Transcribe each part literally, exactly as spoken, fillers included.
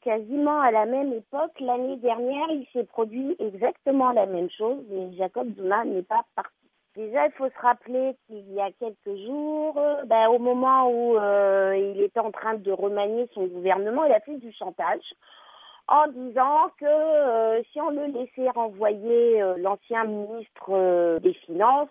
quasiment à la même époque, l'année dernière, il s'est produit exactement la même chose et Jacob Zuma n'est pas parti. Déjà, il faut se rappeler qu'il y a quelques jours, euh, ben, au moment où euh, il était en train de remanier son gouvernement, il a fait du chantage en disant que euh, si on le laissait renvoyer euh, l'ancien ministre euh, des Finances,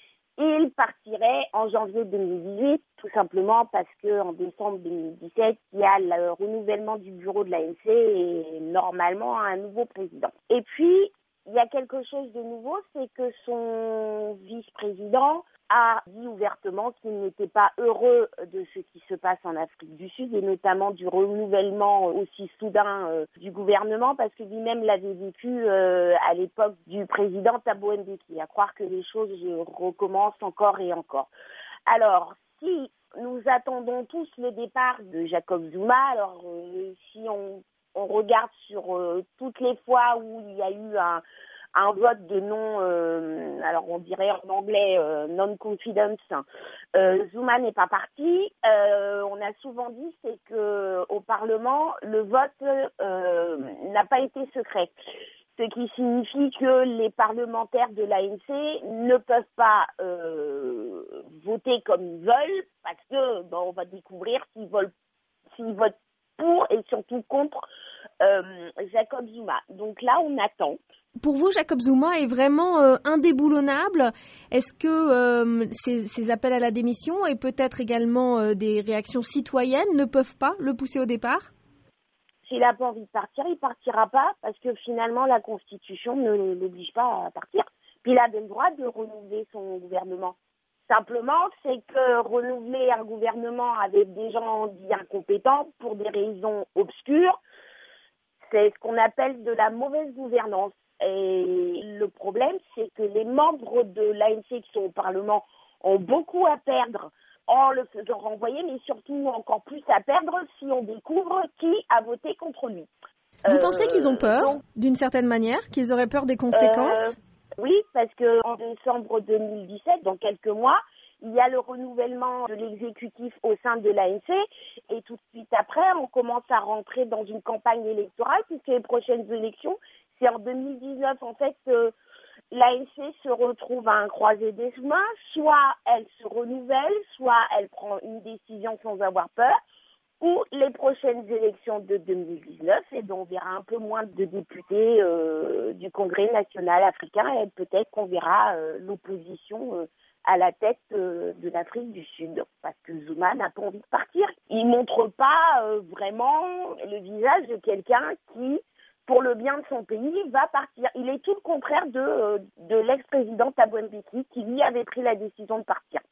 il partirait en janvier deux mille dix-huit, tout simplement parce qu'en décembre deux mille dix-sept, il y a le renouvellement du bureau de l'A N C et normalement un nouveau président. Et puis, il y a quelque chose de nouveau, c'est que son vice-président a dit ouvertement qu'il n'était pas heureux de ce qui se passe en Afrique du Sud et notamment du renouvellement aussi soudain euh, du gouvernement parce que lui-même l'avait vécu euh, à l'époque du président Thabo Mbeki, à croire que les choses recommencent encore et encore. Alors, si nous attendons tous le départ de Jacob Zuma, alors euh, si on, on regarde sur euh, toutes les fois où il y a eu un un vote de non, euh, alors on dirait en anglais euh, non-confidence, euh, Zuma n'est pas parti. Euh, on a souvent dit c'est que au Parlement, le vote euh, n'a pas été secret. Ce qui signifie que les parlementaires de l'A N C ne peuvent pas euh, voter comme ils veulent parce que bon, on va découvrir s'ils veulent, s'ils votent pour et surtout contre euh, Jacob Zuma. Donc là, on attend. Pour vous, Jacob Zuma est vraiment euh, indéboulonnable. Est-ce que euh, ces, ces appels à la démission et peut-être également euh, des réactions citoyennes ne peuvent pas le pousser au départ ? S'il n'a pas envie de partir, il partira pas parce que finalement la Constitution ne l'oblige pas à partir. Puis il a le droit de renouveler son gouvernement. Simplement, c'est que renouveler un gouvernement avec des gens dits incompétents pour des raisons obscures, c'est ce qu'on appelle de la mauvaise gouvernance. Et le problème, c'est que les membres de l'A N C qui sont au Parlement ont beaucoup à perdre en le faisant renvoyer, mais surtout encore plus à perdre si on découvre qui a voté contre lui. Vous euh, pensez qu'ils ont peur, donc, d'une certaine manière, qu'ils auraient peur des conséquences ? euh, Oui, parce qu'en décembre deux mille dix-sept, dans quelques mois, il y a le renouvellement de l'exécutif au sein de l'A N C et tout de suite après, on commence à rentrer dans une campagne électorale puisque les prochaines élections, c'est en deux mille dix-neuf. En fait, euh, l'A N C se retrouve à un croisé des chemins. Soit elle se renouvelle, soit elle prend une décision sans avoir peur, ou les prochaines élections de deux mille dix-neuf, et donc on verra un peu moins de députés euh, du Congrès national africain et peut-être qu'on verra euh, l'opposition euh, à la tête euh, de l'Afrique du Sud, parce que Zuma n'a pas envie de partir. Il montre pas euh, vraiment le visage de quelqu'un qui, pour le bien de son pays, va partir. Il est tout le contraire de, euh, de l'ex-président Thabo Mbeki, qui lui avait pris la décision de partir.